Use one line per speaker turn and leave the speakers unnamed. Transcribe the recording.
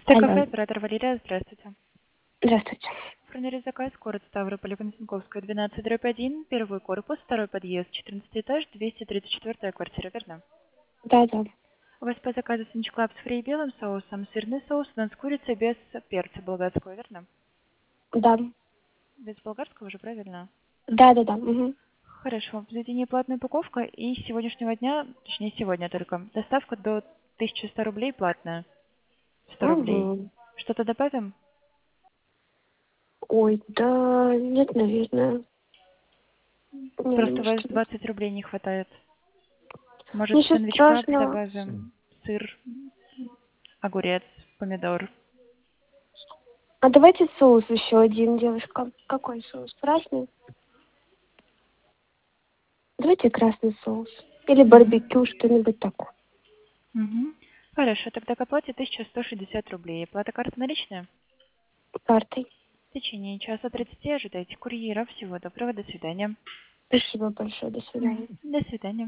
Алло,
Кафе, оператор Валерия, здравствуйте.
здравствуйте.
Оформили заказ, город Ставрополь, Константиновская, 12/1, первый корпус, второй подъезд, 14 этаж, 234 квартира, верно?
Да.
У вас по заказу сандвич клаб с фри и белым соусом, сырный соус, у нас с курицей без перца болгарского, верно?
Да.
Без болгарского же, правильно?
Да. Угу.
Хорошо, в заведении платная упаковка и с сегодняшнего дня, точнее сегодня только, доставка до 1100 рублей платная. 100 рублей.
Угу.
Что-то добавим?
Ой, да, нет, наверное. Не,
Просто у
думаю,
вас
что нет.
20 рублей не хватает. Может,
Ничего
сэндвич клаб
страшного.
добавим? Сыр, огурец, помидор.
А давайте соус еще один, девушка. Какой соус? Красный? Давайте красный соус. Или
Мгм.
барбекю, что-нибудь такое.
Мгм. Хорошо, тогда к оплате 1160 рублей. Плата карта наличная?
Картой.
В течение часа 30 ожидайте курьера. Всего доброго, до свидания.
Спасибо большое. До свидания.
До свидания.